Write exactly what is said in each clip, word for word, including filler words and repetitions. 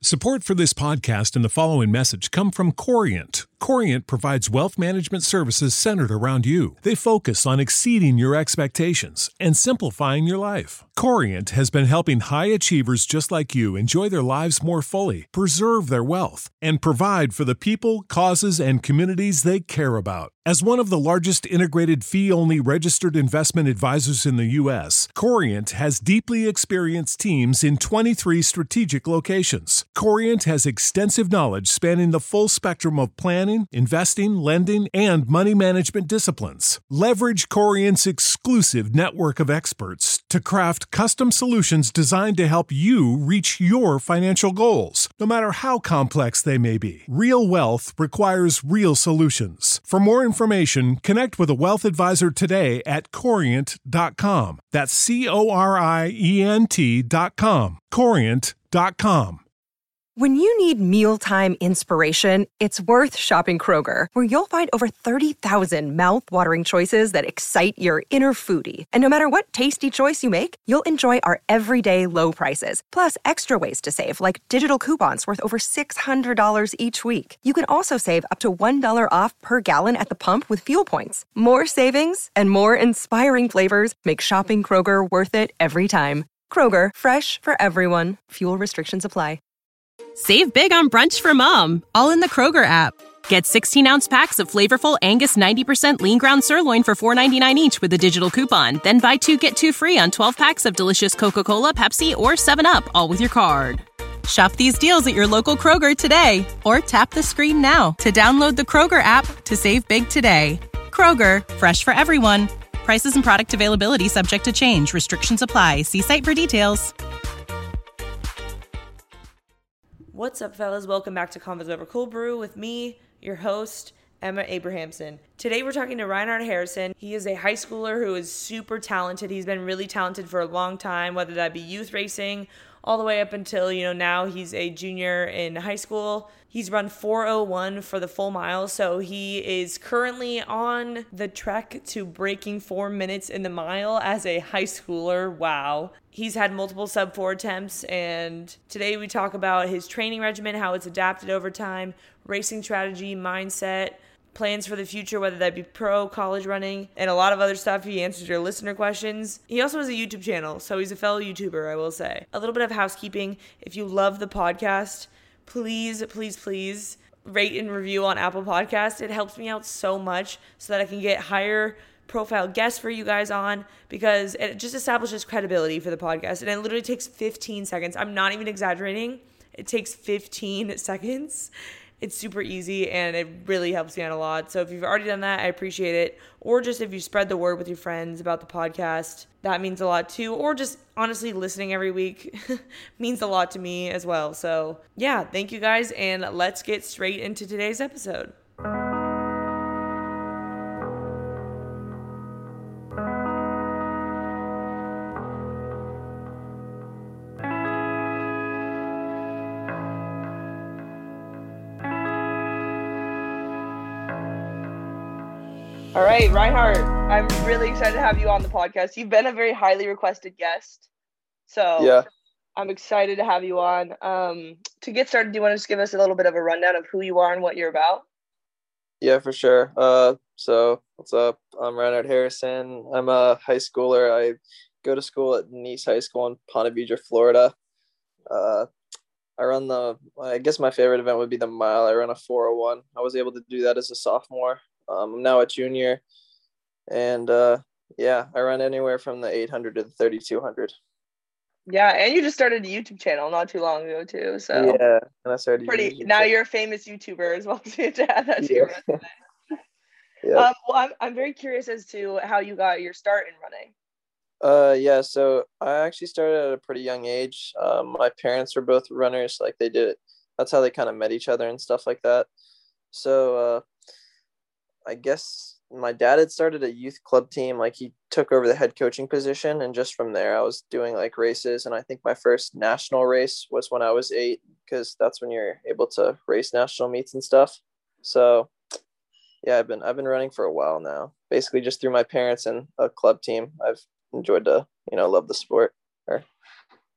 Support for this podcast and the following message come from Corient. Corient provides wealth management services centered around you. They focus on exceeding your expectations and simplifying your life. Corient has been helping high achievers just like you enjoy their lives more fully, preserve their wealth, and provide for the people, causes, and communities they care about. As one of the largest integrated fee-only registered investment advisors in the U S, Corient has deeply experienced teams in twenty-three strategic locations. Corient has extensive knowledge spanning the full spectrum of planning, investing, lending, and money management disciplines. Leverage Corient's exclusive network of experts to craft custom solutions designed to help you reach your financial goals, no matter how complex they may be. Real wealth requires real solutions. For more information, connect with a wealth advisor today at corient dot com. That's C O R I E N T dot com. corient dot com. When you need mealtime inspiration, it's worth shopping Kroger, where you'll find over thirty thousand mouth-watering choices that excite your inner foodie. And no matter what tasty choice you make, you'll enjoy our everyday low prices, plus extra ways to save, like digital coupons worth over six hundred dollars each week. You can also save up to one dollar off per gallon at the pump with fuel points. More savings and more inspiring flavors make shopping Kroger worth it every time. Kroger, fresh for everyone. Fuel restrictions apply. Save big on brunch for mom, all in the Kroger app. Get sixteen-ounce packs of flavorful Angus ninety percent lean ground sirloin for four ninety-nine each with a digital coupon. Then buy two, get two free on twelve packs of delicious Coca-Cola, Pepsi, or seven up, all with your card. Shop these deals at your local Kroger today, or tap the screen now to download the Kroger app to save big today. Kroger, fresh for everyone. Prices and product availability subject to change. Restrictions apply. See site for details. What's up, fellas? Welcome back to Convos Over Cold Brew with me, your host, Emma Abrahamson. Today we're talking to Reinhard Harrison. He is a high schooler who is super talented. He's been really talented for a long time, whether that be youth racing, all the way up until, you know, now he's a junior in high school. He's run four oh one for the full mile, so he is currently on the trek to breaking four minutes in the mile as a high schooler. Wow. He's had multiple sub four attempts, and today we talk about his training regimen, how it's adapted over time, racing strategy, mindset, plans for the future, whether that be pro, college running, and a lot of other stuff. He answers your listener questions. He also has a YouTube channel, so he's a fellow YouTuber, I will say. A little bit of housekeeping. If you love the podcast, please, please, please rate and review on Apple Podcasts. It helps me out so much so that I can get higher profile guests for you guys on, because it just establishes credibility for the podcast. And it literally takes fifteen seconds. I'm not even exaggerating. It takes fifteen seconds. It's super easy, and it really helps me out a lot. So if you've already done that, I appreciate it. Or just if you spread the word with your friends about the podcast, that means a lot too. Or just honestly listening every week means a lot to me as well. So yeah, thank you guys, and let's get straight into today's episode. All right, Reinhard, I'm really excited to have you on the podcast. You've been a very highly requested guest, so yeah, I'm excited to have you on. Um, to get started, do you want to just give us a little bit of a rundown of who you are and what you're about? Yeah, for sure. Uh, so what's up? I'm Reinhard Harrison. I'm a high schooler. I go to school at Nice High School in Ponte Vedra, Florida. Uh, I run the, I guess my favorite event would be the mile. I run a four oh one. I was able to do that as a sophomore. Um, I'm now a junior, and uh, yeah, I run anywhere from the eight hundred to the thirty-two hundred. Yeah, and you just started a YouTube channel not too long ago too. So yeah, and I started pretty. Now channel. You're a famous YouTuber as well. So you to add that to your resume. Yeah. Um, well, I'm I'm very curious as to how you got your start in running. Uh, yeah, so I actually started at a pretty young age. Um, my parents were both runners, like they did it. That's how they kind of met each other and stuff like that. So. Uh, I guess my dad had started a youth club team. Like he took over the head coaching position. And just from there, I was doing like races. And I think my first national race was when I was eight, because that's when you're able to race national meets and stuff. So yeah, I've been, I've been running for a while now, basically just through my parents and a club team. I've enjoyed to, you know, love the sport. Or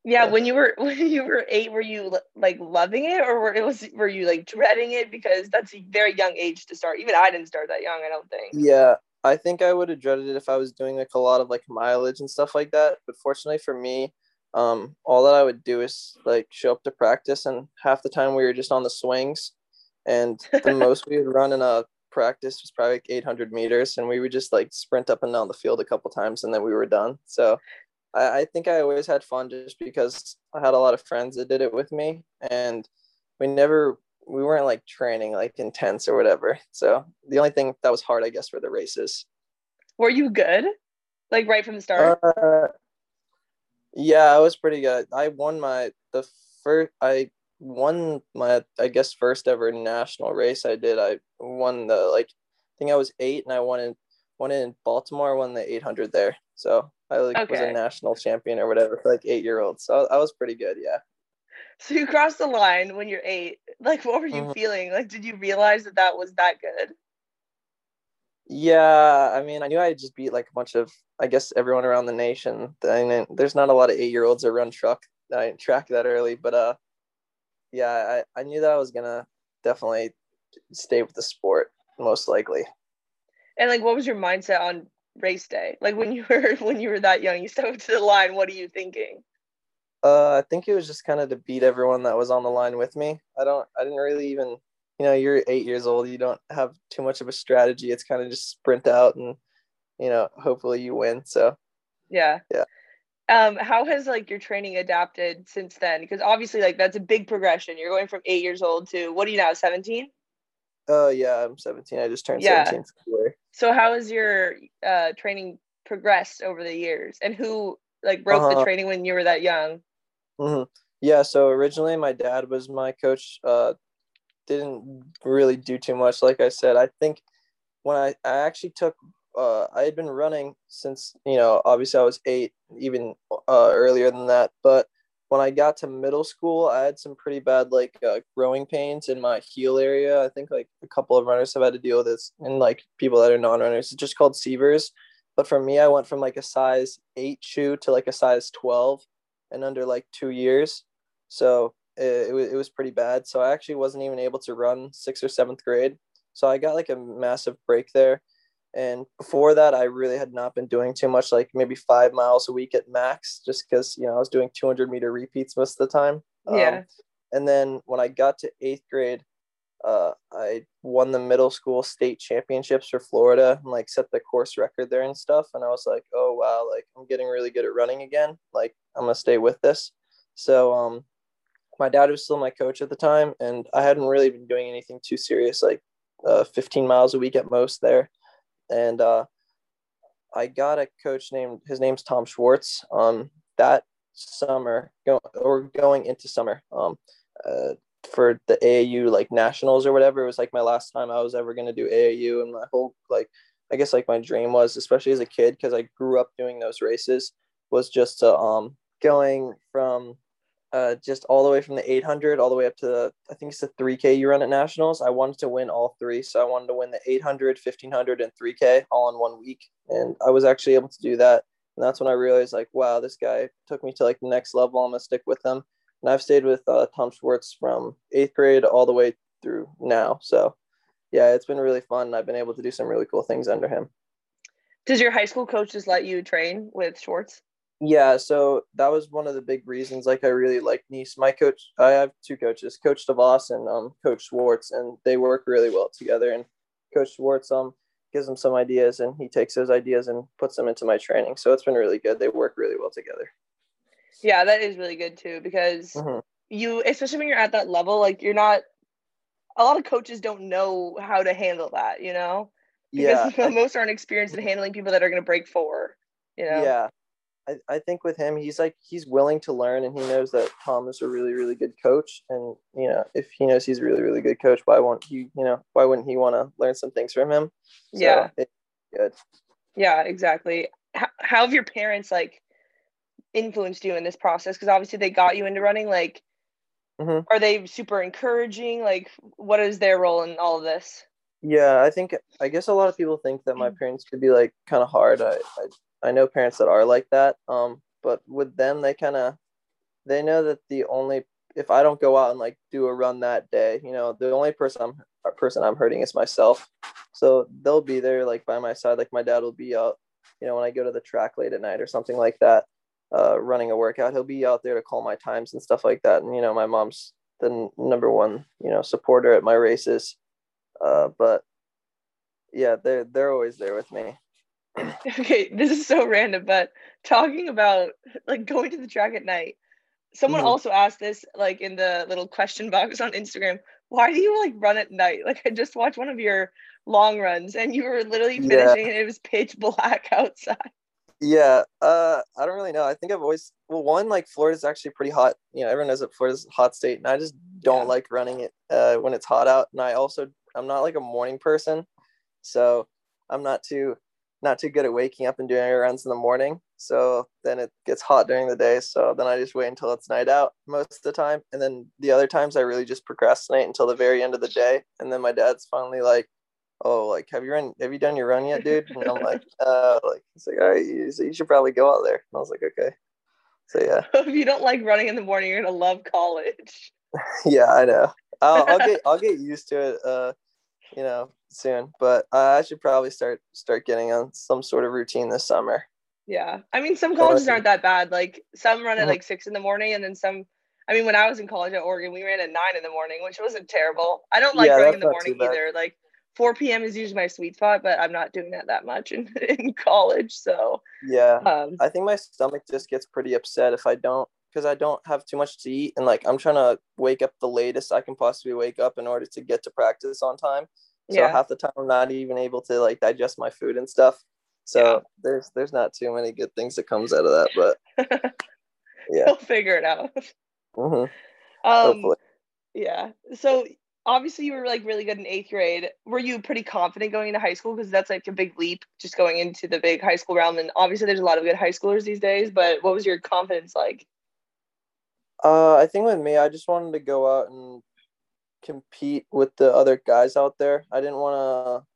Yeah, So, when you were when you were eight, were you like loving it, or were it was were you like dreading it? Because that's a very young age to start. Even I didn't start that young, I don't think. yeah, I think I would have dreaded it if I was doing like a lot of like mileage and stuff like that. But fortunately for me, um, all that I would do is like show up to practice, and half the time we were just on the swings, and the most we would run in a practice was probably like eight hundred meters, and we would just like sprint up and down the field a couple times, and then we were done. So I, I think I always had fun just because I had a lot of friends that did it with me, and we never we weren't like training like intense or whatever. So the only thing that was hard, I guess, were the races. Were you good? Like right from the start? Uh, yeah, I was pretty good. I won my the first I won my I guess first ever national race I did. I won the like I think I was eight and I won in won in Baltimore, won the eight hundred there. So I like was a Okay. national champion or whatever for like eight year olds. So I was pretty good. Yeah. So you crossed the line when you're eight. Like, what were you Mhm. feeling? Like, did you realize that that was that good? Yeah, I mean, I knew I just beat like a bunch of, I guess, everyone around the nation. I mean, there's not a lot of eight year olds that run truck, I track that early, but uh, yeah, I, I knew that I was gonna definitely stay with the sport most likely. And like, what was your mindset on race day? Like when you were when you were that young, you stepped up to the line. What are you thinking? Uh, I think it was just kind of to beat everyone that was on the line with me. I don't, I didn't really even, you know, you're eight years old, you don't have too much of a strategy. It's kind of just sprint out and, you know, hopefully you win. So Yeah. yeah. Um, how has like your training adapted since then? Because obviously, like that's a big progression. You're going from eight years old to what are you now, seventeen? Uh, yeah, I'm seventeen. I just turned Yeah. seventeen in February. So how has your uh training progressed over the years? And who like broke the Uh-huh. training when you were that young? hmm Yeah, so originally my dad was my coach. Uh, didn't really do too much. Like I said, I think when I, I actually took, uh, I had been running since, you know, obviously I was eight, even uh, earlier than that. But when I got to middle school, I had some pretty bad like uh, growing pains in my heel area. I think like a couple of runners have had to deal with this, and like people that are non-runners, it's just called Severs. But for me, I went from like a size eight shoe to like a size twelve in under like two years. So it, it, was, it was pretty bad. So I actually wasn't even able to run sixth or seventh grade. So I got like a massive break there. And before that, I really had not been doing too much, like maybe five miles a week at max, just because, you know, I was doing two hundred meter repeats most of the time. Um, Yeah. and then when I got to eighth grade, uh, I won the middle school state championships for Florida and like set the course record there and stuff. And I was like, oh, wow, like I'm getting really good at running again. Like I'm going to stay with this. So, um, my dad was still my coach at the time, and I hadn't really been doing anything too serious, like uh, fifteen miles a week at most there. And uh, I got a coach named, his name's Tom Schwartz. Um, that summer, go, or going into summer, um, uh, for the A A U like nationals or whatever. It was like my last time I was ever going to do A A U, and my whole like, I guess like my dream was, especially as a kid, because I grew up doing those races, was just to um going from uh, just all the way from the eight hundred all the way up to the, I think it's the three K you run at nationals. I wanted to win all three. So I wanted to win the eight hundred, fifteen hundred, and three K all in one week. And I was actually able to do that. And that's when I realized like, wow, this guy took me to like the next level. I'm going to stick with him. And I've stayed with uh, Tom Schwartz from eighth grade all the way through now. So yeah, it's been really fun. I've been able to do some really cool things under him. Does your high school coach just let you train with Schwartz? Yeah, so that was one of the big reasons. Like, I really like Nice. My coach, I have two coaches, Coach DeVos and um, Coach Schwartz, and they work really well together. And Coach Schwartz um gives them some ideas, and he takes those ideas and puts them into my training. So it's been really good. They work really well together. Yeah, that is really good too, because Mm-hmm. you, especially when you're at that level, like you're not, a lot of coaches don't know how to handle that, you know, because Yeah, I, most aren't experienced in handling people that are going to break four, you know? yeah. I, I think with him, he's like, he's willing to learn, and he knows that Tom is a really, really good coach. And, you know, if he knows he's a really, really good coach, why won't he, you know, why wouldn't he want to learn some things from him? So Yeah. it's good. Yeah, exactly. How, how have your parents like influenced you in this process? Because obviously they got you into running. Like, Mm-hmm. are they super encouraging? Like, what is their role in all of this? Yeah, I think, I guess a lot of people think that my parents could be like kind of hard. I, I, I know parents that are like that. Um, but with them, they kind of, they know that the only, if I don't go out and like do a run that day, you know, the only person I'm person I'm hurting is myself. So they'll be there like by my side. Like my dad will be out, you know, when I go to the track late at night or something like that, uh, running a workout, he'll be out there to call my times and stuff like that. And, you know, my mom's the n- number one, you know, supporter at my races. Uh, but yeah, they're, they're always there with me. Okay, this is so random, but talking about like going to the track at night, someone Mhm. also asked this like in the little question box on Instagram, why do you like run at night? Like I just watched one of your long runs and you were literally Yeah. finishing and it was pitch black outside. Yeah, uh, I don't really know. I think I've always, well, one, like Florida's actually pretty hot. You know, everyone knows that Florida's a hot state, and I just don't Yeah. like running it uh, when it's hot out. And I also, I'm not like a morning person, so I'm not too, not too good at waking up and doing runs in the morning. So then it gets hot during the day. So then I just wait until it's night out most of the time, and then the other times I really just procrastinate until the very end of the day, and then my dad's finally like, oh, like, have you run, have you done your run yet, dude? And I'm like, uh, like, he's like, all right, you, so you should probably go out there. And I was like, okay. So, yeah. If you don't like running in the morning, you're gonna love college. Yeah, I know. I'll, I'll get, I'll get used to it, uh, you know, soon, but uh, I should probably start, start getting on some sort of routine this summer. Yeah. I mean, some colleges aren't that bad. Like some run at Mhm. like six in the morning and then some, I mean, when I was in college at Oregon, we ran at nine in the morning, which wasn't terrible. I don't like Yeah, running in that's the not too morning bad. either. Like four p.m. is usually my sweet spot, but I'm not doing that that much in, in college. So, Yeah, um, I think my stomach just gets pretty upset if I don't, because I don't have too much to eat, and like I'm trying to wake up the latest I can possibly wake up in order to get to practice on time. So yeah. half the time I'm not even able to like digest my food and stuff. So Yeah. there's there's not too many good things that comes out of that, but yeah. You'll figure it out. hmm Um, Hopefully. yeah. So obviously you were like really good in eighth grade. Were you pretty confident going into high school? Because that's like a big leap just going into the big high school realm. And obviously there's a lot of good high schoolers these days, but what was your confidence like? Uh, I think with me, I just wanted to go out and compete with the other guys out there. I didn't want to.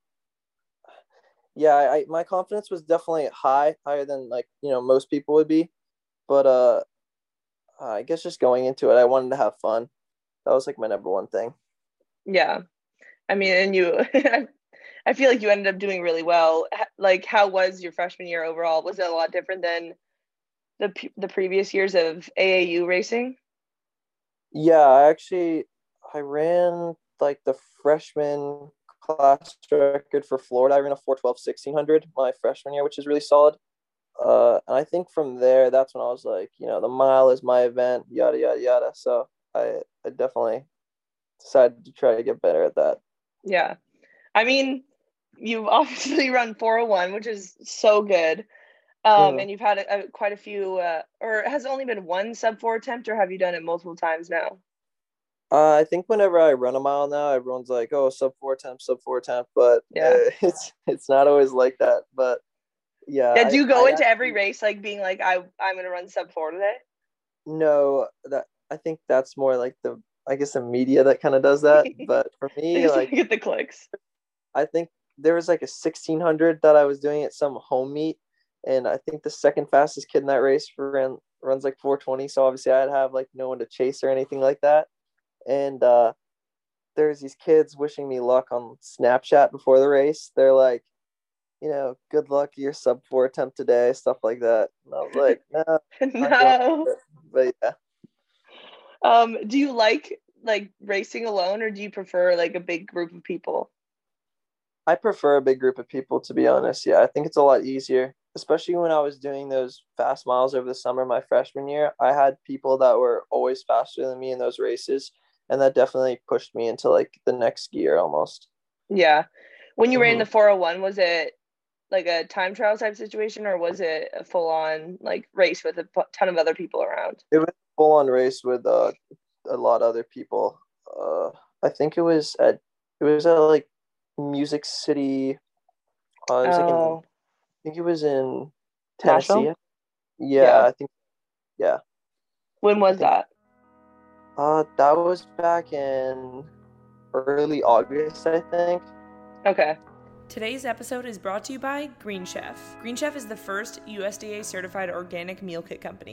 Yeah, I, I my confidence was definitely high, higher than like you know most people would be. But uh, I guess just going into it, I wanted to have fun. That was like my number one thing. Yeah. I mean, and you, I feel like you ended up doing really well. Like, how was your freshman year overall? Was it a lot different than the the previous years of A A U racing? Yeah, I actually I ran like the freshman class record for Florida. I ran a four twelve sixteen hundred my freshman year, which is really solid. Uh, and I think from there, that's when I was like, you know, the mile is my event, yada yada yada. So I, I definitely decided to try to get better at that. Yeah, I mean, you've obviously run four oh one, which is so good. Um, Mhm. and you've had a, a, quite a few, uh, or has it only been one sub four attempt, or have you done it multiple times now? Uh, I think whenever I run a mile now, everyone's like, "Oh, sub four attempt, sub four attempt," but Yeah. uh, it's it's not always like that. But yeah, Did I, you go I into every actually, race like being like, I I'm gonna run sub four today? no, that I think that's more like the I guess the media that kind of does that. But for They me, just want like to get the clicks. I think there was like a sixteen hundred that I was doing at some home meet, and I think the second fastest kid in that race ran runs like four twenty. So obviously I'd have like no one to chase or anything like that. And uh, there's these kids wishing me luck on Snapchat before the race. They're like, you know, good luck your sub four attempt today, stuff like that. And I was like, no, I'm going No. for it. But yeah. Um, do you like like racing alone, or do you prefer like a big group of people? I prefer a big group of people, to be honest. Yeah, I think it's a lot easier, especially when I was doing those fast miles over the summer my freshman year. I had people that were always faster than me in those races, and that definitely pushed me into like the next gear almost. Yeah. When you ran Mhm. the four oh one, was it like a time trial type situation, or was it a full on like race with a p- ton of other people around? It was a full on race with uh, a lot of other people. Uh, I think it was at it was at like Music City. Uh, it was like in Oh, I think it was in Nashville? Tennessee. Yeah, Yeah. I think yeah. When I was think that? uh that was back in early August, I think. Okay. Today's episode is brought to you by Green Chef. Green Chef is the first U S D A certified organic meal kit company.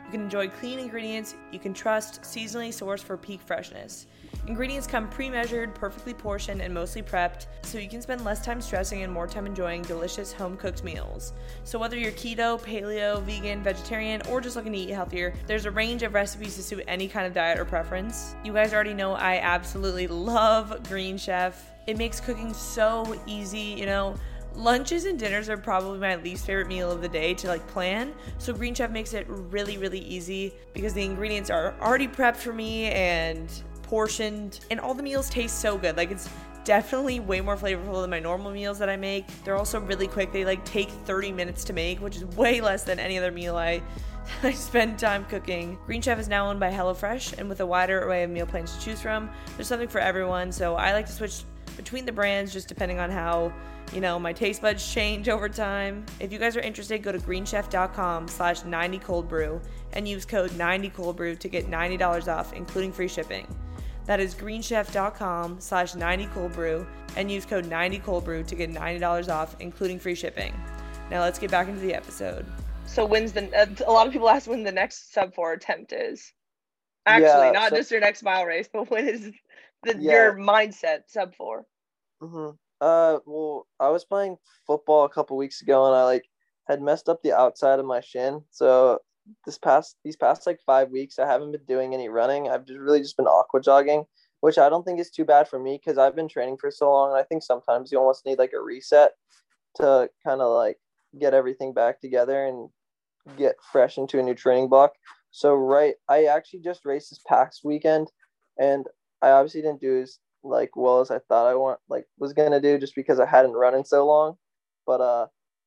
You can enjoy clean ingredients you can trust, seasonally sourced for peak freshness. Ingredients come pre-measured, perfectly portioned, and mostly prepped, so you can spend less time stressing and more time enjoying delicious home-cooked meals. So whether you're keto, paleo, vegan, vegetarian, or just looking to eat healthier, there's a range of recipes to suit any kind of diet or preference. You guys already know I absolutely love Green Chef. It makes cooking so easy, you know. Lunches and dinners are probably my least favorite meal of the day to like plan, so Green Chef makes it really, really easy because the ingredients are already prepped for me and portioned, and all the meals taste so good. Like, it's definitely way more flavorful than my normal meals that I make. They're also really quick. They like take thirty minutes to make, which is way less than any other meal I I spend time cooking. Green Chef is now owned by HelloFresh, and with a wider array of meal plans to choose from, there's something for everyone. So I like to switch between the brands just depending on how, you know, my taste buds change over time. If you guys are interested, go to greenchef.com slash 90 cold brew and use code ninety cold brew to get ninety dollars off, including free shipping. That is greenchef.com slash 90 cold brew and use code ninety cold brew to get ninety dollars off, including free shipping. Now let's get back into the episode. So when's the, uh, a lot of people ask when the next sub four attempt is. Actually, Yeah, not so- just your next mile race, but when is the, Yeah. your mindset sub four? Mm-hmm. Uh, well, I was playing football a couple weeks ago, and I like had messed up the outside of my shin. So this past these past like five weeks, I haven't been doing any running. I've just really just been aqua jogging, which I don't think is too bad for me because I've been training for so long. And I think sometimes you almost need like a reset to kind of like get everything back together and get fresh into a new training block. So right, I actually just raced this past weekend, and I obviously didn't do as like well as I thought I want like was gonna do just because I hadn't run in so long. But uh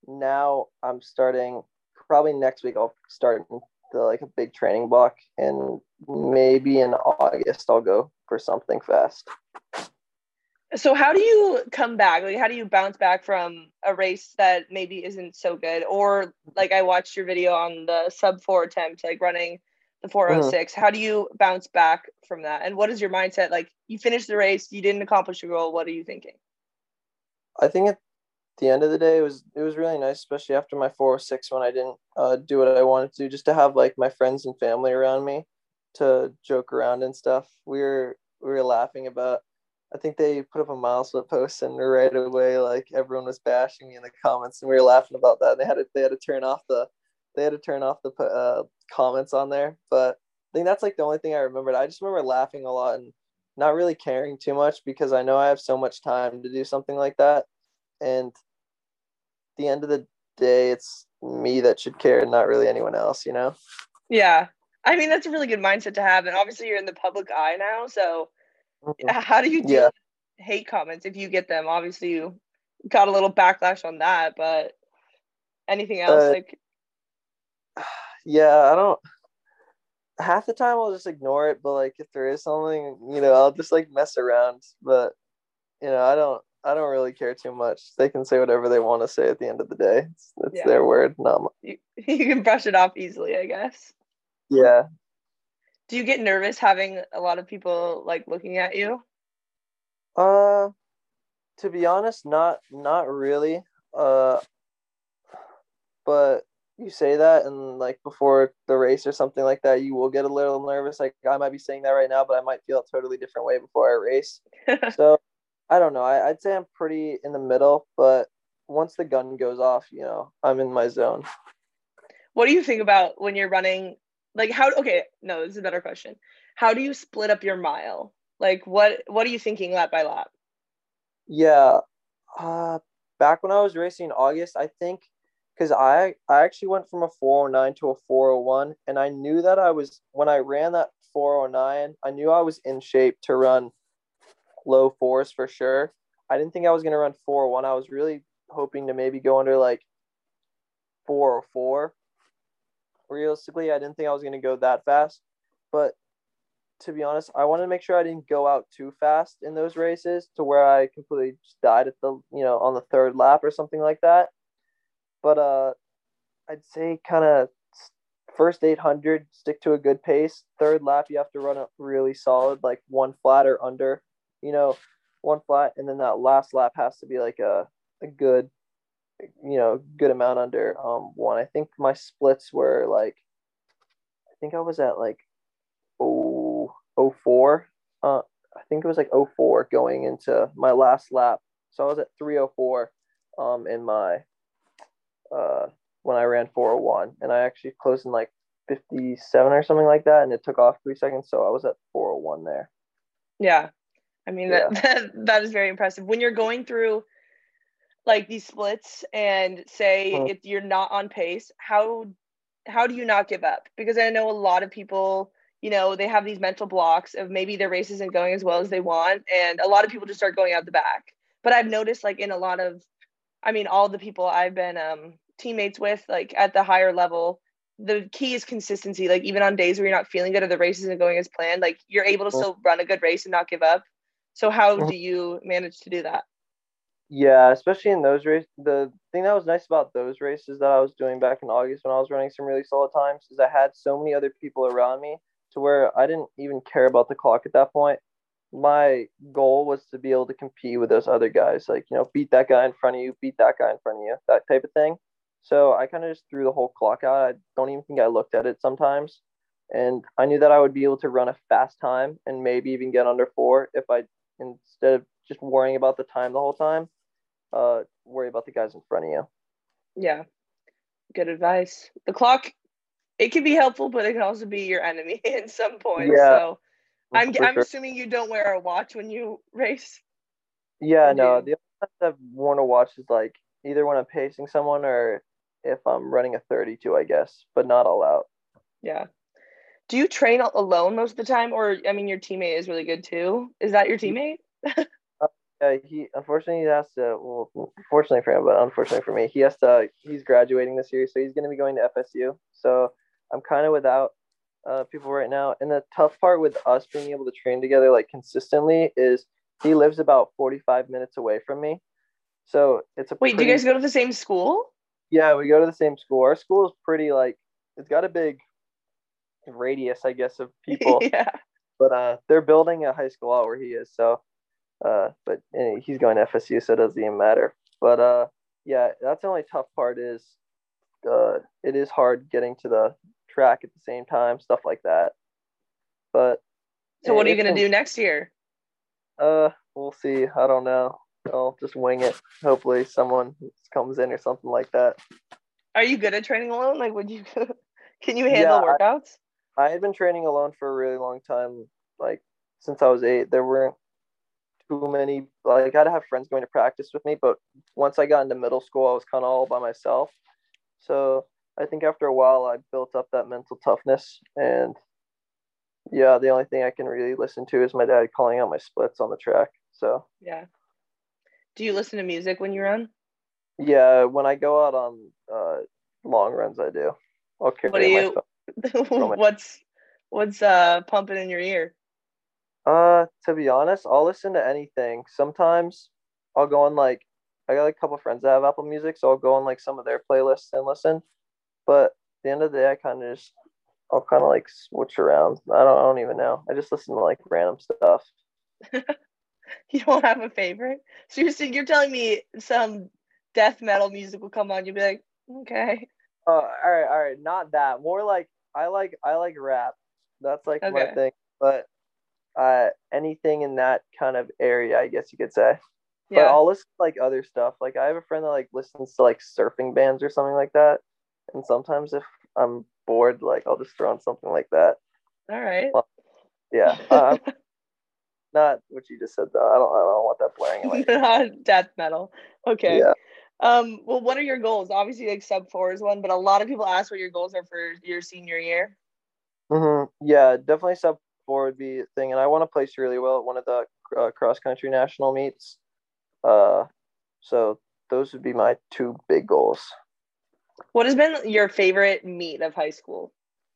now I'm starting probably next week I'll start the like a big training block, and maybe in August I'll go for something fast. So how do you come back? Like, how do you bounce back from a race that maybe isn't so good? Or like I watched your video on the sub four attempt, like running the four oh six. Mm-hmm. How do you bounce back from that? And what is your mindset? Like, you finished the race, you didn't accomplish your goal. What are you thinking? I think at the end of the day, it was it was really nice, especially after my four oh six when I didn't uh, do what I wanted to do, just to have like my friends and family around me to joke around and stuff. We were we were laughing about. I think they put up a mile split post, and right away, like everyone was bashing me in the comments, and we were laughing about that. They had to they had to turn off the they had to turn off the uh, comments on there. But I think that's like the only thing I remembered. I just remember laughing a lot and not really caring too much because I know I have so much time to do something like that. And at the end of the day, it's me that should care, not really anyone else, you know? Yeah. I mean, that's a really good mindset to have. And obviously you're in the public eye now. So mm-hmm. How do you deal yeah. with hate comments if you get them? Obviously you got a little backlash on that, but anything else? Uh, like, yeah, I don't, half the time I'll just ignore it. But like, if there is something, you know, I'll just like mess around. But, you know, I don't, I don't really care too much. They can say whatever they want to say at the end of the day. It's, it's yeah. their word, not mine. You, you can brush it off easily, I guess. Yeah. Do you get nervous having a lot of people like looking at you? Uh, to be honest, not not really. Uh, but you say that, and like before the race or something like that, you will get a little nervous. Like I might be saying that right now, but I might feel a totally different way before I race. So. I don't know. I, I'd say I'm pretty in the middle, but once the gun goes off, you know, I'm in my zone. What do you think about when you're running? Like how, okay, no, this is a better question. How do you split up your mile? Like what, what are you thinking lap by lap? Yeah. Uh, back when I was racing in August, I think, cause I, I actually went from a four oh nine to a four oh one. And I knew that I was, when I ran that four oh nine, I knew I was in shape to run low fours for sure. I didn't think I was going to run four oh one. I was really hoping to maybe go under like four oh four. Realistically, I didn't think I was going to go that fast. But to be honest, I wanted to make sure I didn't go out too fast in those races to where I completely just died at the, you know, on the third lap or something like that. But uh, I'd say kind of first eight hundred, stick to a good pace. Third lap, you have to run up really solid, like one flat or under. You know, one flat, and then that last lap has to be like a, a good, you know, good amount under um one. I think my splits were like think I was at like oh oh four. Uh, I think it was like oh four going into my last lap. So I was at three oh four um, in my uh, when I ran four oh one, and I actually closed in like fifty-seven or something like that, and it took off three seconds. So I was at four oh one there. Yeah. I mean, Yeah. that, that that is very impressive. When you're going through like these splits and say Mhm. if you're not on pace, how how do you not give up? Because I know a lot of people, you know, they have these mental blocks of maybe their race isn't going as well as they want, and a lot of people just start going out the back. But I've noticed like in a lot of, I mean, all the people I've been um, teammates with, like at the higher level, the key is consistency. Like even on days where you're not feeling good or the race isn't going as planned, like you're able to still run a good race and not give up. So how Mhm. do you manage to do that? Yeah, especially in those races. The thing that was nice about those races that I was doing back in August when I was running some really solid times is I had so many other people around me to where I didn't even care about the clock at that point. My goal was to be able to compete with those other guys, like, you know, beat that guy in front of you, beat that guy in front of you, that type of thing. So I kind of just threw the whole clock out. I don't even think I looked at it sometimes. And I knew that I would be able to run a fast time and maybe even get under four if I, instead of just worrying about the time the whole time, uh, worry about the guys in front of you. Yeah, good advice. The clock, it can be helpful, but it can also be your enemy at some point. Yeah, So I'm for I'm sure. assuming you don't wear a watch when you race. Yeah, Or do no, you? the only times I've worn a watch is like either when I'm pacing someone or if I'm running a thirty-two, I guess, but not all out. Yeah. Do you train al- alone most of the time, or I mean, your teammate is really good too? Is that your teammate? Uh, yeah, he unfortunately he has to. Well, fortunately for him, but unfortunately for me, he has to. He's graduating this year, so he's going to be going to F S U. So I'm kind of without uh, people right now. And the tough part with us being able to train together like consistently is he lives about forty-five minutes away from me. So it's a Wait, do you pretty. guys go to the same school? Yeah, we go to the same school. Our school is pretty like it's got a big radius, I guess, of people. Yeah. But uh, they're building a high school out where he is. So, uh, but eh, he's going to F S U, so it doesn't even matter. But uh, yeah, that's the only tough part is uh, it is hard getting to the track at the same time, stuff like that. But So what are you it's gonna been, do next year? uh, we'll see. I don't know. I'll just wing it. Hopefully, someone comes in or something like that. Are you good at training alone? Like, would you? Can you Yeah, handle workouts? I, I had been training alone for a really long time. Like since I was eight, there weren't too many. Like I'd have friends going to practice with me, but once I got into middle school, I was kind of all by myself. So I think after a while, I built up that mental toughness, and yeah, the only thing I can really listen to is my dad calling out my splits on the track. So Yeah. Do you listen to music when you run? yeah, when I go out on uh, long runs, I do. I'll What do carry my you? phone. on my- what's what's uh pumping in your ear? Uh, to be honest, I'll listen to anything. Sometimes I'll go on like I got like, a couple friends that have Apple Music, so I'll go on like some of their playlists and listen. But at the end of the day, I kind of just I'll kind of like switch around. I don't I don't even know. I just listen to like random stuff. You don't have a favorite? So you're saying- you're telling me some death metal music will come on, you'll be like, okay, Oh, all right, all right, not that. More like I like I like rap. That's like my okay, thing. But uh, anything in that kind of area, I guess you could say. But yeah, I'll listen to like other stuff. Like I have a friend that like listens to like surfing bands or something like that. And sometimes if I'm bored, like I'll just throw on something like that. all right. Well, yeah, uh, I'm not what you just said though. I don't I don't want that blaring in my ear. Not death metal. Okay. Yeah. Um. Well, what are your goals? Obviously, like sub four is one, but a lot of people ask what your goals are for your senior year. Mm-hmm. Yeah, definitely sub four would be a thing, and I want to place really well at one of the uh, cross country national meets. Uh, so those would be my two big goals. What has been your favorite meet of high school?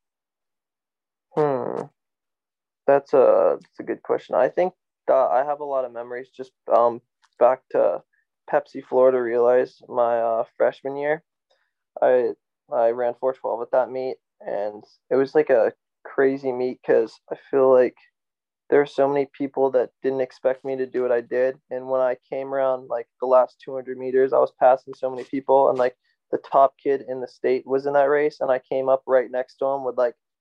Hmm, that's a that's a good question. I think uh, I have a lot of memories just um back to Pepsi, Florida. Realize my uh, freshman year, I I ran four twelve at that meet, and it was like a crazy meet because I feel like there were so many people that didn't expect me to do what I did. And when I came around like the last two hundred meters, I was passing so many people, and like the top kid in the state was in that race, and I came up right next to him with like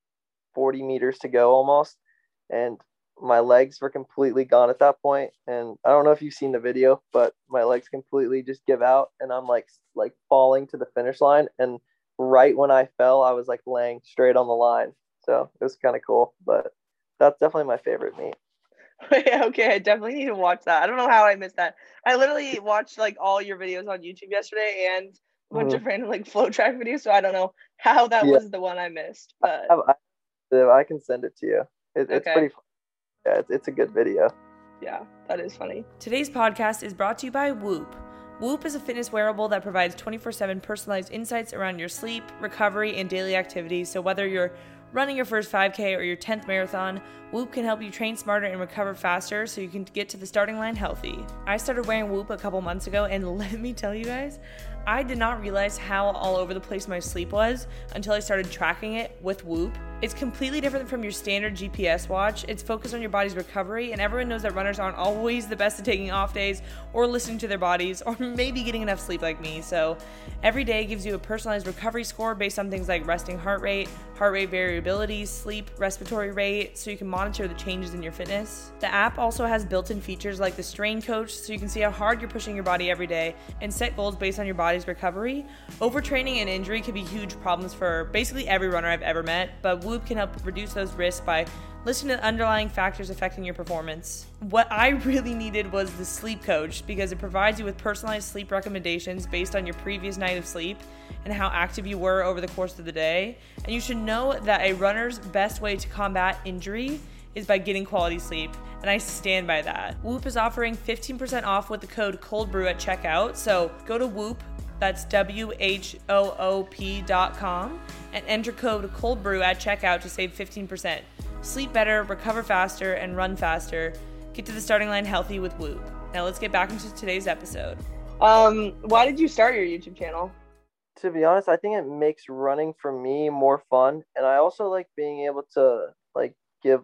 forty meters to go almost. And my legs were completely gone at that point. And I don't know if you've seen the video, but my legs completely just give out. And I'm like, like falling to the finish line. And right when I fell, I was like laying straight on the line. So it was kind of cool, but that's definitely my favorite meet. Yeah, okay, I definitely need to watch that. I don't know how I missed that. I literally watched like all your videos on YouTube yesterday and a bunch mm-hmm. of random like flow track videos, so I don't know how that yeah. was the one I missed. But I, I, I can send it to you. It, okay. It's pretty fun. Yeah, it's, it's a good video. Yeah, that is funny. Today's podcast is brought to you by Whoop. Whoop is a fitness wearable that provides twenty-four seven personalized insights around your sleep, recovery, and daily activities. So whether you're running your first five K or your tenth marathon, Whoop can help you train smarter and recover faster so you can get to the starting line healthy. I started wearing Whoop a couple months ago, and let me tell you guys, I did not realize how all over the place my sleep was until I started tracking it with Whoop. It's completely different from your standard G P S watch. It's focused on your body's recovery, and everyone knows that runners aren't always the best at taking off days or listening to their bodies or maybe getting enough sleep like me. So every day gives you a personalized recovery score based on things like resting heart rate, heart rate variability, sleep, respiratory rate, so you can monitor the changes in your fitness. The app also has built-in features like the strain coach, so you can see how hard you're pushing your body every day and set goals based on your body's recovery. Overtraining and injury can be huge problems for basically every runner I've ever met, but Whoop can help reduce those risks by listening to the underlying factors affecting your performance. What I really needed was the sleep coach because it provides you with personalized sleep recommendations based on your previous night of sleep and how active you were over the course of the day. And you should know that a runner's best way to combat injury is by getting quality sleep, and I stand by that. Whoop is offering fifteen percent off with the code COLDBREW at checkout, so go to Whoop, that's W H O O P dot com, and enter code COLDBREW at checkout to save fifteen percent. Sleep better, recover faster, and run faster. Get to the starting line healthy with Whoop. Now let's get back into today's episode. Um, why did you start your YouTube channel? To be honest, I think it makes running for me more fun, and I also like being able to like give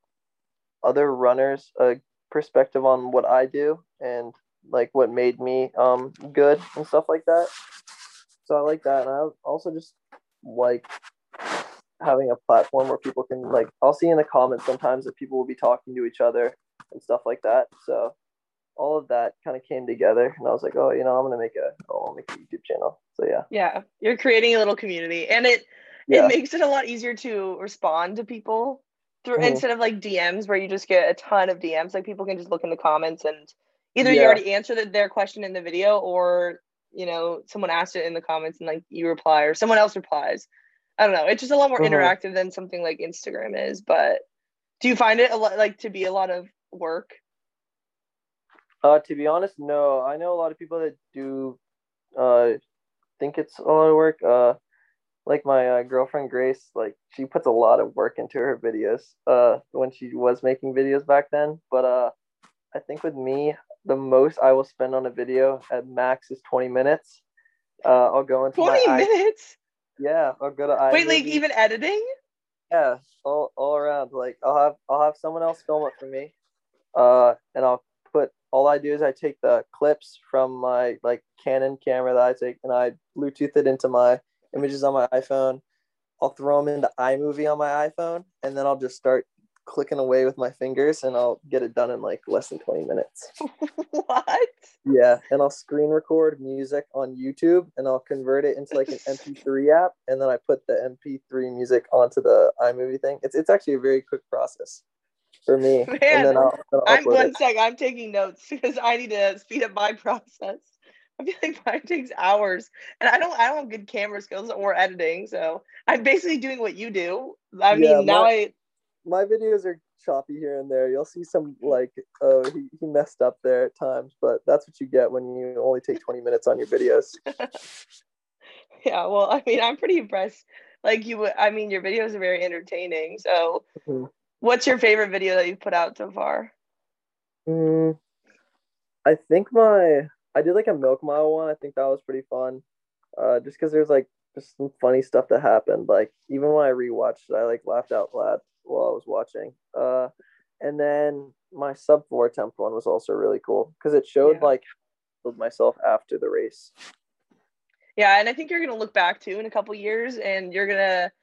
other runners a perspective on what I do and like what made me um good and stuff like that. So I like that, and I also just like having a platform where people can like I'll see in the comments sometimes that people will be talking to each other and stuff like that. So all of that kind of came together, and I was like, oh, you know, I'm gonna make a oh, I'll make a YouTube channel. So yeah. Yeah, you're creating a little community, and it yeah. it makes it a lot easier to respond to people through mm-hmm. instead of like D Ms where you just get a ton of D Ms. Like people can just look in the comments and either yeah. you already answered their question in the video, or you know someone asked it in the comments and like you reply, or someone else replies. I don't know. It's just a lot more mm-hmm. interactive than something like Instagram is. But do you find it a lot like to be a lot of work? Uh, to be honest, no. I know a lot of people that do uh think it's a lot of work. Uh, like my uh, girlfriend Grace, like she puts a lot of work into her videos. Uh, when she was making videos back then, but uh, I think with me, the most I will spend on a video at max is twenty minutes. Uh, I'll go into twenty my minutes. I- yeah, I'll go to iMovie. Wait, like even editing? Yeah, all all around. Like I'll have I'll have someone else film it for me. Uh, and I'll put all I do is I take the clips from my like Canon camera that I take and I Bluetooth it into my images on my iPhone. I'll throw them into iMovie on my iPhone, and then I'll just start clicking away with my fingers, and I'll get it done in like less than twenty minutes. What? Yeah, and I'll screen record music on YouTube, and I'll convert it into like an M P three app, and then I put the M P three music onto the iMovie thing. It's it's actually a very quick process for me. Man, and then I'll, then I'll I'm one it. sec. I'm taking notes because I need to speed up my process. I feel like mine takes hours, and I don't. I don't have good camera skills or editing, so I'm basically doing what you do. I yeah, mean, now my, I. My videos are choppy here and there. You'll see some like, oh, he, he messed up there at times, but that's what you get when you only take twenty minutes on your videos. Yeah, well, I mean, I'm pretty impressed. Like you, I mean, your videos are very entertaining. So, mm-hmm. What's your favorite video that you've put out so far? Mm, I think my I did like a Milk Mile one. I think that was pretty fun. Uh, just because there's like just some funny stuff that happened. Like even when I rewatched it, I like laughed out loud while I was watching. Uh, and then my sub four attempt one was also really cool because it showed yeah. like myself after the race. Yeah, and I think you're gonna look back too in a couple years, and you're gonna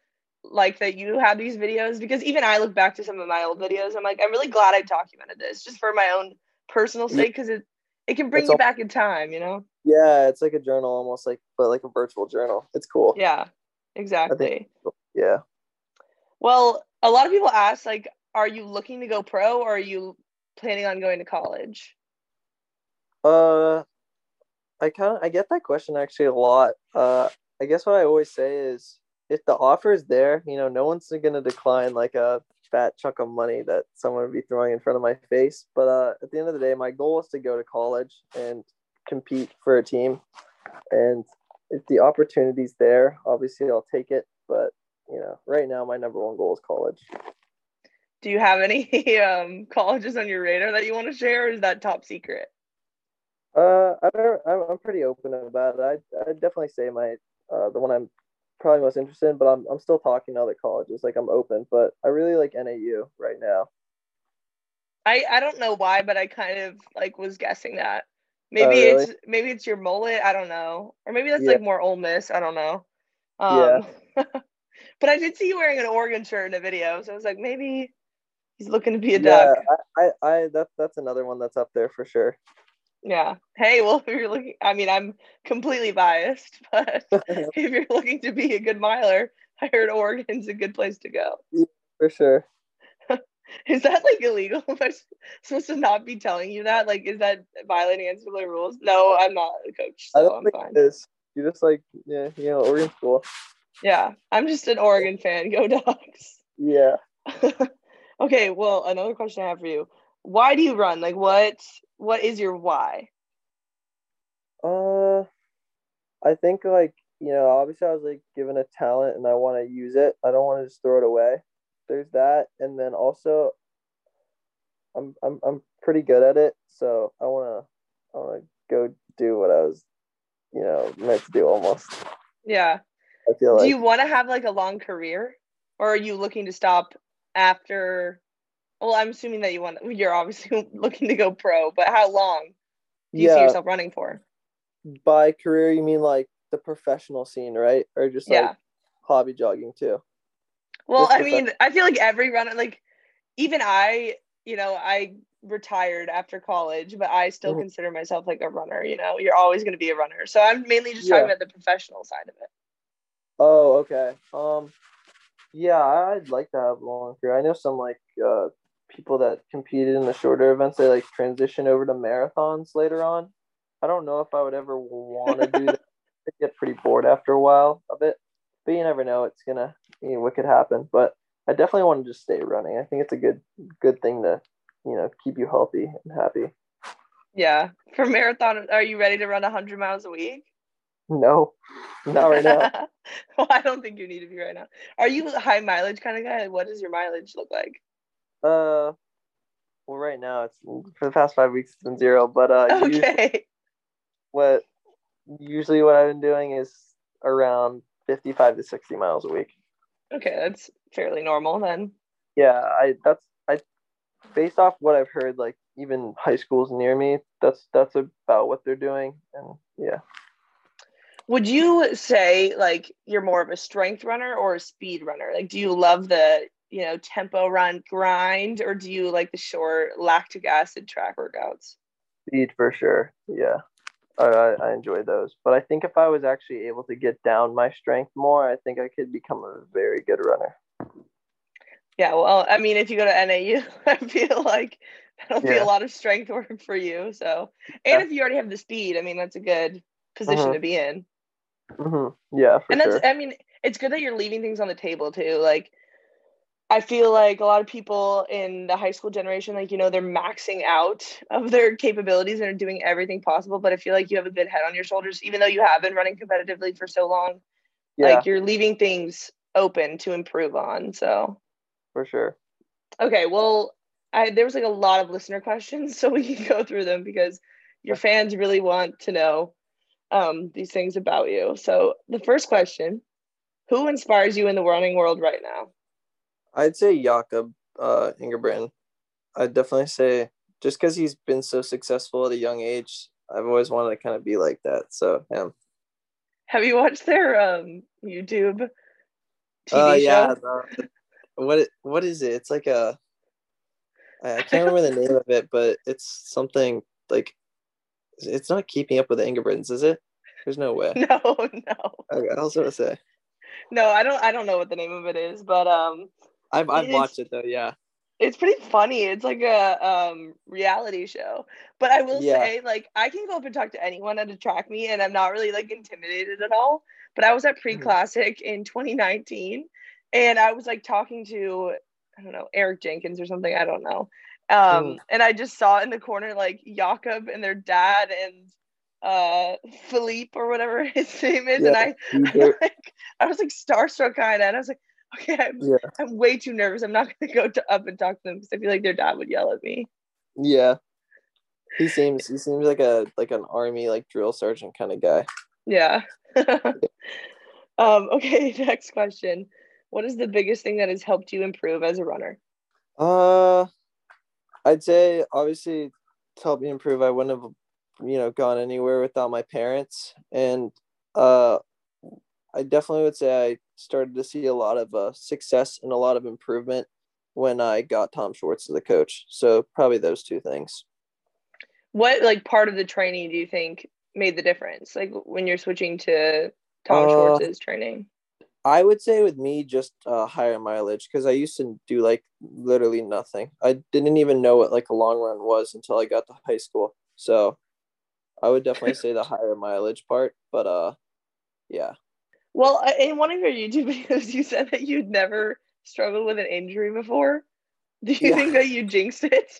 like that you have these videos, because even I look back to some of my old videos. I'm like, I'm really glad I documented this just for my own personal sake, because it, it can bring It's you all, back in time, you know? yeah, it's like a journal almost, like, but like a virtual journal. It's cool. Yeah, I exactly. think, yeah. Well, a lot of people ask, like, are you looking to go pro, or are you planning on going to college? Uh, I kind of I get that question actually a lot. Uh, I guess what I always say is, if the offer is there, you know, no one's gonna decline like a fat chunk of money that someone would be throwing in front of my face. But uh, at the end of the day, my goal is to go to college and compete for a team. And if the opportunity's there, obviously I'll take it. But you know, right now my number one goal is college. Do you have any um, colleges on your radar that you want to share, or is that top secret? Uh, I don't, I'm I'm pretty open about it. I I definitely say my uh the one I'm probably most interested in, but I'm I'm still talking to other colleges. Like, I'm open, but I really like N A U right now. I I don't know why, but I kind of like was guessing that. Oh, Maybe really? it's maybe it's your mullet. I don't know, or maybe that's Yeah, like more Ole Miss. I don't know. yeah, Um, but I did see you wearing an Oregon shirt in a video, so I was like, maybe he's looking to be a yeah. duck. I, I, I that's that's another one that's up there for sure. Yeah. Hey, well, if you're looking, I mean, I'm completely biased, but if you're looking to be a good miler, I heard Oregon's a good place to go. Yeah, for sure. Is that like illegal? Am I supposed to not be telling you that? Like, is that violating N C double A rules? No, I'm not a coach, I so don't I'm think fine. it is. You just like, yeah, you know, Oregon school. Yeah, I'm just an Oregon fan. Go Ducks. Yeah. Okay, well, another question I have for you. Why do you run? Like, what what is your why? Uh, I think, like, you know, obviously I was like given a talent and I want to use it. I don't want to just throw it away. There's that, and then also I'm I'm I'm pretty good at it, so I wanna I wanna go do what I was, you know, meant to do almost. Yeah. I feel Do like you want to have like a long career, or are you looking to stop after? Well, I'm assuming that you want. You're obviously looking to go pro, but how long do you see yeah, yourself running for? by career you mean like the professional scene, right? Or just Yeah. like hobby jogging too? Well, Just I prof- mean, I feel like every runner, like even I, you know, I retired after college, but I still Mhm. consider myself like a runner. You know, you're always going to be a runner. So I'm mainly just talking Yeah. about the professional side of it. Oh, okay. Um, yeah, I'd like to have a long career. I know some like uh people that competed in the shorter events. They like transition over to marathons later on. I don't know if I would ever want to do that. I get pretty bored after a while of it, but you never know. It's gonna, you know, what could happen. But I definitely want to just stay running. I think it's a good good thing to, you know, keep you healthy and happy. Yeah. For marathon, are you ready to run one hundred miles a week? No, not right now. Well, I don't think you need to be right now. Are you a high mileage kind of guy? What does your mileage look like? Uh, well, right now it's for the past five weeks it's been zero. But uh, usually Okay. what usually what I've been doing is around fifty-five to sixty miles a week. Okay, that's fairly normal then. Yeah, I that's I based off what I've heard, like even high schools near me, that's that's about what they're doing, and yeah. Would you say like you're more of a strength runner or a speed runner? Like, do you love the, you know, tempo run grind, or do you like the short lactic acid track workouts? Speed for sure. Yeah, I, I I enjoy those. But I think if I was actually able to get down my strength more, I think I could become a very good runner. Yeah, well, I mean, if you go to N A U, I feel like that'll be a Yeah. lot of strength work for you. So, and Yeah. if you already have the speed, I mean, that's a good position Mhm. to be in. Mm-hmm. Yeah, for And that's, sure. I mean, it's good that you're leaving things on the table too. Like, I feel like a lot of people in the high school generation, like, you know, they're maxing out of their capabilities and are doing everything possible. But I feel like you have a good head on your shoulders, even though you have been running competitively for so long. Yeah, Like, you're leaving things open to improve on. So, for sure. okay, well, I there was like a lot of listener questions, so we can go through them because your fans really want to know um, these things about you. So the first question: who inspires you in the running world right now? I'd say Jakob uh, Ingebrigtsen. I'd definitely say, just because he's been so successful at a young age, I've always wanted to kind of be like that. So him. Have you watched their um, YouTube T V Uh, show? yeah. The, what it, what is it? It's like a. I I can't remember the name of it, but it's something like. It's not Keeping Up with the Ingebrigtsen, is it? There's no way. No, no, Okay, I was gonna say. no. I don't. I don't know what the name of it is, but um, I've I've it's watched it though. Yeah. it's pretty funny. It's like a um reality show. But I will Yeah. say, like, I can go up and talk to anyone at a track meet, and I'm not really like intimidated at all. But I was at Pre Classic in twenty nineteen, and I was like talking to I don't know Eric Jenkins or something. I don't know. Um, Mhm. and I just saw in the corner like Jakob and their dad and uh Philippe or whatever his name is, Yeah. and I, I like I was like starstruck kind of, and I was like, okay, I'm Yeah. I'm way too nervous. I'm not gonna go to, up and talk to them because I feel like their dad would yell at me. Yeah. He seems he seems like a like an army like drill sergeant kind of guy. Yeah. um. Okay. Next question. What is the biggest thing that has helped you improve as a runner? Uh, I'd say obviously to help me improve, I wouldn't have you know gone anywhere without my parents, and uh, I definitely would say I started to see a lot of uh, success and a lot of improvement when I got Tom Schwartz as a coach. So probably those two things. What like part of the training do you think made the difference? Like when you're switching to Tom Uh, Schwartz's training? I would say with me, just uh, higher mileage, because I used to do like literally nothing. I didn't even know what like a long run was until I got to high school. So I would definitely say the higher mileage part. But uh, yeah. Well, I- in one of your YouTube videos, you said that you'd never struggled with an injury before. Do you Yeah. think that you jinxed it?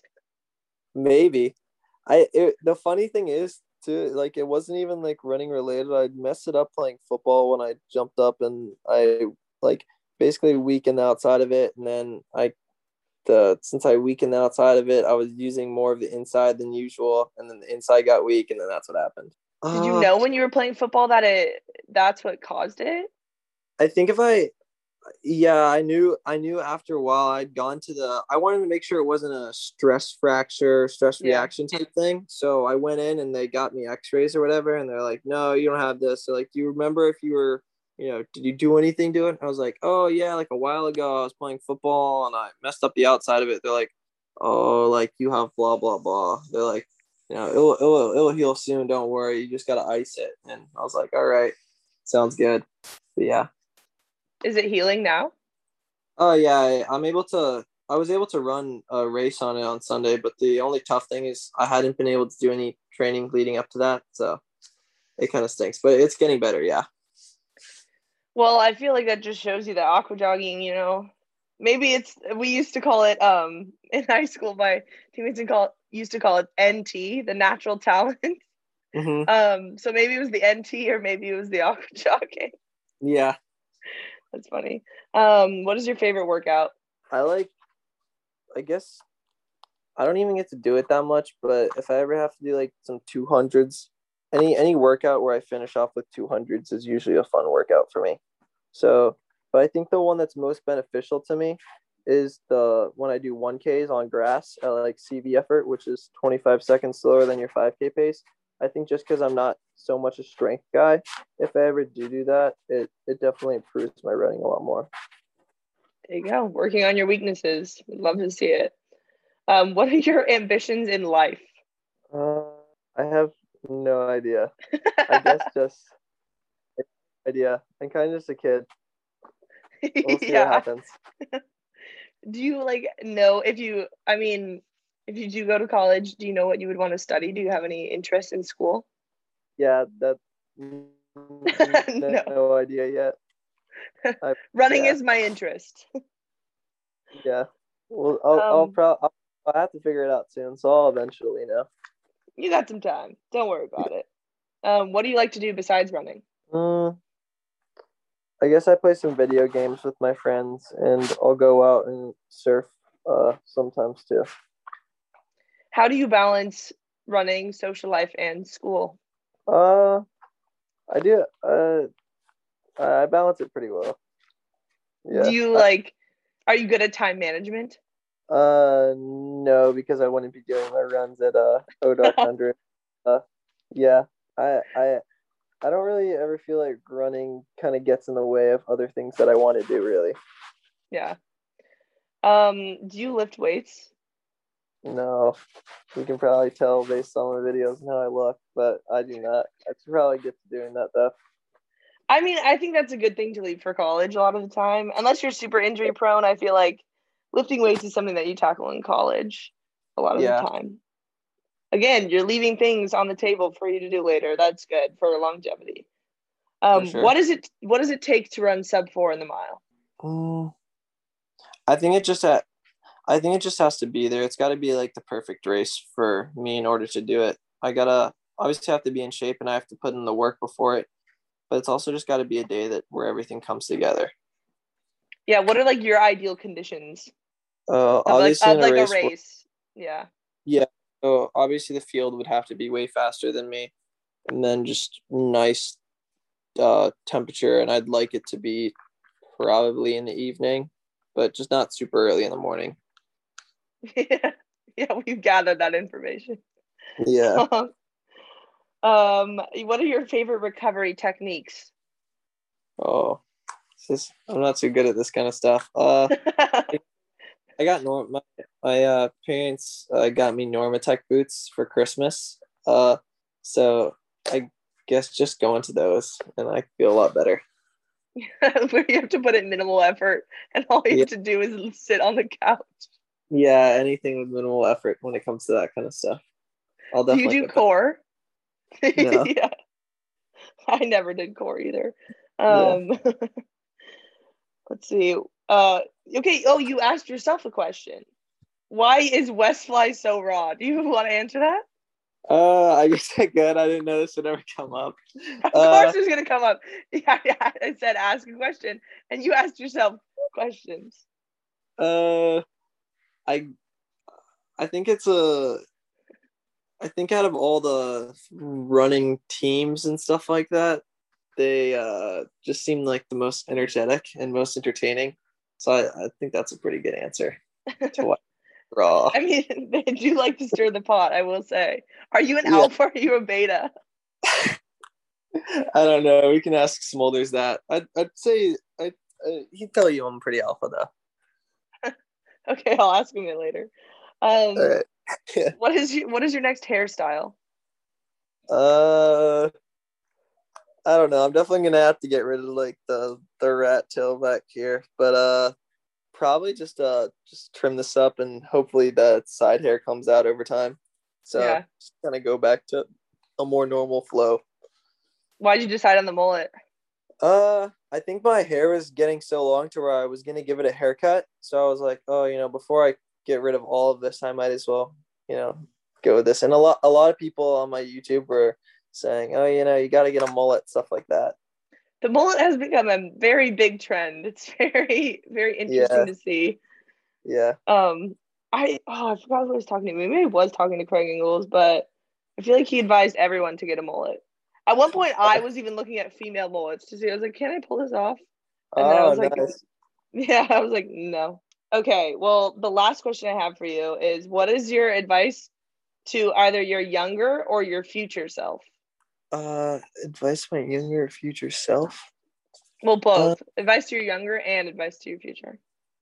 Maybe. I it, the funny thing is too, like it wasn't even like running related. I messed it up playing football when I jumped up and I like basically weakened outside of it, and then I the since I weakened outside of it, I was using more of the inside than usual, and then the inside got weak, and then that's what happened. Did you Uh, know when you were playing football that it that's what caused it? I think if I yeah, I knew I knew after a while I'd gone to the I wanted to make sure it wasn't a stress fracture, stress Yeah. reaction type thing. So I went in and they got me x-rays or whatever, and they're like, "No, you don't have this." They're like, "Do you remember if you were, you know, did you do anything to it?" I was like, "Oh yeah, like a while ago I was playing football and I messed up the outside of it." They're like, "Oh, like you have blah blah blah." They're like, "You know, it'll it'll it'll heal soon, don't worry. You just got to ice it." And I was like, "All right. Sounds good." But yeah. Is it healing now? Oh yeah, I, I'm able to. I was able to run a race on it on Sunday, but the only tough thing is I hadn't been able to do any training leading up to that, so it kind of stinks. But it's getting better, yeah. Well, I feel like that just shows you that aqua jogging, you know, maybe it's we used to call it um in high school. My teammates in call used to call it N T, the natural talent. Mm-hmm. Um, so maybe it was the N T or maybe it was the aqua jogging. Yeah, That's funny. Um, what is your favorite workout? I like. I guess I don't even get to do it that much, but if I ever have to do like some two hundreds, any any workout where I finish off with two hundreds is usually a fun workout for me. So, but I think the one that's most beneficial to me is the when I do one Ks on grass at like C V effort, which is twenty-five seconds slower than your five K pace. I think just because I'm not so much a strength guy, if I ever do do that, it, it definitely improves my running a lot more. There you go. Working on your weaknesses. Would love to see it. Um, what are your ambitions in life? Uh, I have no idea. I guess just idea. I'm kind of just a kid. We'll see Yeah. what happens. Do you like know if you, I mean, if you do go to college, do you know what you would want to study? Do you have any interest in school? Yeah, that no, No. no idea yet. I, Running yeah. is my interest. Yeah. Well, I'll I'll, Um, pro- I'll I'll have to figure it out soon, so I'll eventually know. You got some time. Don't worry about it. Um, what do you like to do besides running? Mm, I guess I play some video games with my friends, and I'll go out and surf uh, sometimes too. How do you balance running, social life, and school? Uh, I do. Uh, I balance it pretty well. Yeah. Do you like, are you good at time management? Uh, no, because I wouldn't be doing my runs at uh O Dark Hundred. Uh, yeah, I I I don't really ever feel like running kind of gets in the way of other things that I want to do, really. Yeah. Um, do you lift weights? No, you can probably tell based on the videos and how I look, but I do not. I should probably get to doing that though. I mean, I think that's a good thing to leave for college a lot of the time. Unless you're super injury prone, I feel like lifting weights is something that you tackle in college a lot of Yeah. the time. Again, you're leaving things on the table for you to do later. That's good for longevity. Um, For sure. What is it? What does it take to run sub four in the mile? Mm, I think it just ha- I think it just has to be there. It's got to be like the perfect race for me in order to do it. I gotta obviously have to be in shape and I have to put in the work before it, but it's also just got to be a day that where everything comes together. Yeah. What are like your ideal conditions Uh, of like obviously of in a like race, a race? Yeah. yeah. So obviously the field would have to be way faster than me, and then just nice uh, temperature, and I'd like it to be probably in the evening, but just not super early in the morning. Yeah. Yeah. We've gathered that information. Yeah. um. What are your favorite recovery techniques? Oh, this is, I'm not too good at this kind of stuff. Uh, I got Norm. My, my uh, parents uh, got me Normatec boots for Christmas. Uh, so I guess just going to those, and I feel a lot better. Where you have to put in minimal effort, and all you Yeah. have to do is sit on the couch. Yeah, anything with minimal effort when it comes to that kind of stuff. I'll Do you definitely do get core? No. Yeah, I never did core either. Yeah. Um, let's see. Uh, okay. Oh, you asked yourself a question. Why is Westfly so raw? Do you want to answer that? Uh, I guess I could. I didn't know this would ever come up. Of Uh, course, it's gonna come up. Yeah, yeah. I said ask a question, and you asked yourself questions. uh, I, I think it's a. I think out of all the running teams and stuff like that, they uh just seem like the most energetic and most entertaining. So I, I think that's a pretty good answer to what raw. I mean, they do like to stir the pot, I will say. Are you an Yeah. alpha or are you a beta? I don't know. We can ask Smolders that. I'd, I'd say I uh, he'd tell you I'm pretty alpha though. Okay, I'll ask him it later. Um, All right. Yeah. what is your, what is your next hairstyle? Uh, I don't know. I'm definitely gonna have to get rid of like the the rat tail back here, but uh, probably just uh just trim this up and hopefully the side hair comes out over time. So Yeah. just kind of go back to a more normal flow. Why'd you decide on the mullet? Uh, I think my hair was getting so long to where I was gonna give it a haircut. So I was like, oh, you know, before I get rid of all of this, I might as well, you know, go with this. And a lot, a lot of people on my YouTube were saying, oh, you know, you got to get a mullet, stuff like that. The mullet has become a very big trend. It's very, very interesting Yeah. to see. Yeah. Um, I oh, I forgot who I was talking to. Maybe I was talking to Craig Ingalls, but I feel like he advised everyone to get a mullet. At one point, I was even looking at female mullets to see. I was like, "Can I pull this off?" And then I Oh, was like, nice. "Yeah." I was like, "No." Okay. Well, the last question I have for you is, what is your advice to either your younger or your future self? Uh, advice my younger future self. Well, both. Uh, advice to your younger and advice to your future.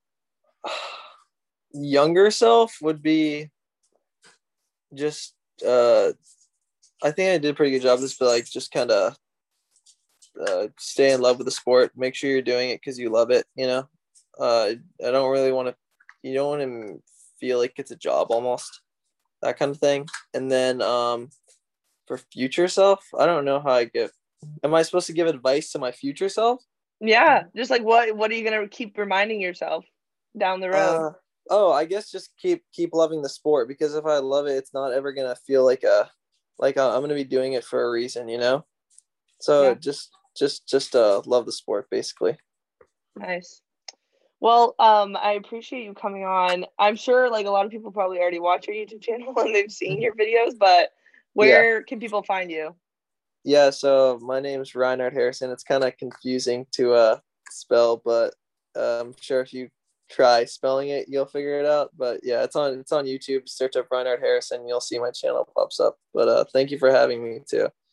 Younger self would be just uh I think I did a pretty good job of this, but like just kind of uh, stay in love with the sport. Make sure you're doing it because you love it. You know, uh, I don't really want to. You don't want to feel like it's a job almost, that kind of thing. And then um, for future self, I don't know how I give. Am I supposed to give advice to my future self? Yeah, just like what what are you gonna keep reminding yourself down the road? Uh, oh, I guess just keep keep loving the sport, because if I love it, it's not ever gonna feel like a like a, I'm gonna be doing it for a reason, you know. So Yeah. just just just uh love the sport, basically. Nice. Well, um, I appreciate you coming on. I'm sure like a lot of people probably already watch your YouTube channel and they've seen your videos, but where can people find you? Yeah, so my name's Reinhard Harrison. It's kind of confusing to uh spell, but uh, I'm sure if you try spelling it, you'll figure it out. But yeah, it's on it's on YouTube. Search up Reinhard Harrison, you'll see my channel pops up. But uh, thank you for having me too.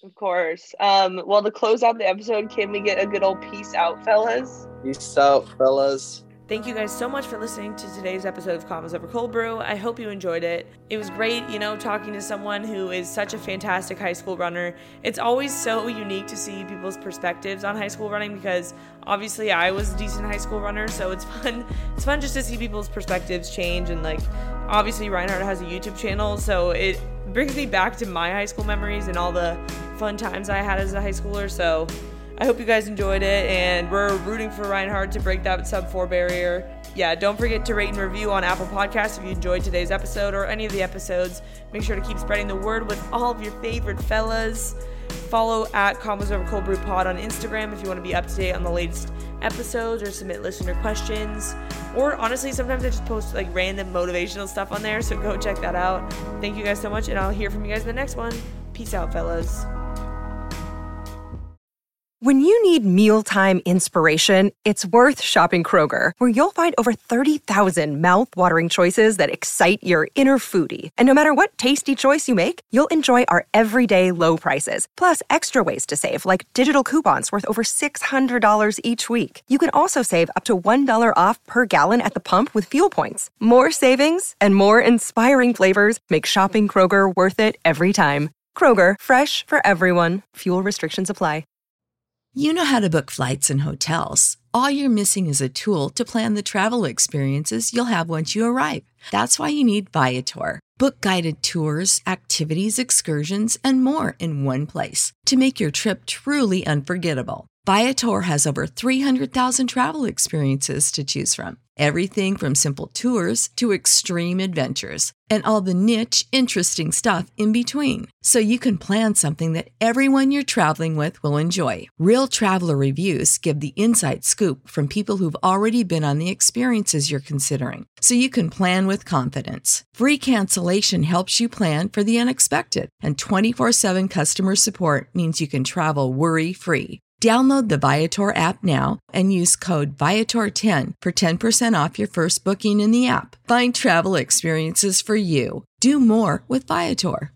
Of course. Um, well, to close out the episode, can we get a good old peace out, fellas? Peace out, fellas. Thank you guys so much for listening to today's episode of Convos Over Cold Brew. I hope you enjoyed it. It was great, you know, talking to someone who is such a fantastic high school runner. It's always so unique to see people's perspectives on high school running because obviously I was a decent high school runner, so it's fun. It's fun just to see people's perspectives change, and like obviously Reinhard has a YouTube channel, so it brings me back to my high school memories and all the fun times I had as a high schooler. So I hope you guys enjoyed it, and we're rooting for Reinhard to break that sub four barrier. Yeah, don't forget to rate and review on Apple Podcasts if you enjoyed today's episode or any of the episodes. Make sure to keep spreading the word with all of your favorite fellas. Follow at Convos Over Cold Brew Pod on Instagram if you want to be up to date on the latest episodes or submit listener questions. Or honestly, sometimes I just post like random motivational stuff on there, so go check that out. Thank you guys so much, and I'll hear from you guys in the next one. Peace out, fellas. When you need mealtime inspiration, it's worth shopping Kroger, where you'll find over thirty thousand mouth-watering choices that excite your inner foodie. And no matter what tasty choice you make, you'll enjoy our everyday low prices, plus extra ways to save, like digital coupons worth over six hundred dollars each week. You can also save up to one dollar off per gallon at the pump with fuel points. More savings and more inspiring flavors make shopping Kroger worth it every time. Kroger, fresh for everyone. Fuel restrictions apply. You know how to book flights and hotels. All you're missing is a tool to plan the travel experiences you'll have once you arrive. That's why you need Viator. Book guided tours, activities, excursions, and more in one place to make your trip truly unforgettable. Viator has over three hundred thousand travel experiences to choose from. Everything from simple tours to extreme adventures and all the niche, interesting stuff in between. So you can plan something that everyone you're traveling with will enjoy. Real traveler reviews give the inside scoop from people who've already been on the experiences you're considering. So you can plan with confidence. Free cancellation helps you plan for the unexpected. And twenty-four seven customer support means you can travel worry-free. Download the Viator app now and use code Viator ten for ten percent off your first booking in the app. Find travel experiences for you. Do more with Viator.